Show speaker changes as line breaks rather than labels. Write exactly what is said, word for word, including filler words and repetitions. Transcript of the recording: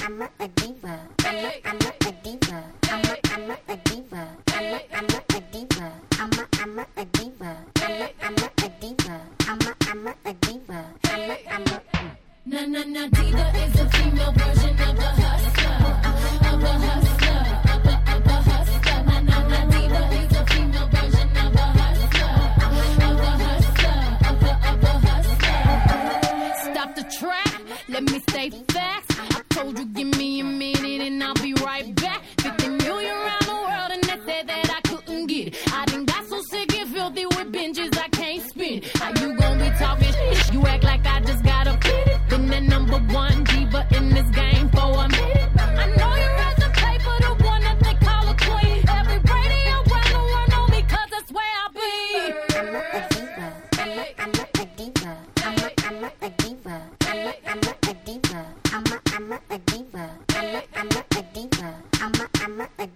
I'm a, a diva. I'm a, I'm a, a diva. I'm a, I'm a, a diva. I'm a, I'm a, a diva. I'm a, I'm a, a diva. I'm a, I'm a, a diva. I'm a, I'm a, a diva. I'm a, I'm a.
Na na na, diva is a female version of a hustler, of a hustler, of a of a hustler. Na na na, diva is a female version of a hustler, of a hustler, of a of a hustler. Stop the track, let me stay facts. I told you, give me a minute and I'll be right back. Fifty million around the world and they said that I couldn't get it. I done got so sick and filthy with binges I can't spin. How you gon' be talking shit? You act like I just got a pity. Been the number one diva in this game for a minute. I know you read the paper, the one that they call a queen. Every radio around the world know me 'cause that's where I be.
I'm a, a diva. I'm a, I'm a, a diva. I'm a, I'm a, a diva. I'm a, I'm a, a diva. I'm a, I'm a, a diva. I'm a, I'm a, a diva. I'm a, I'm a, a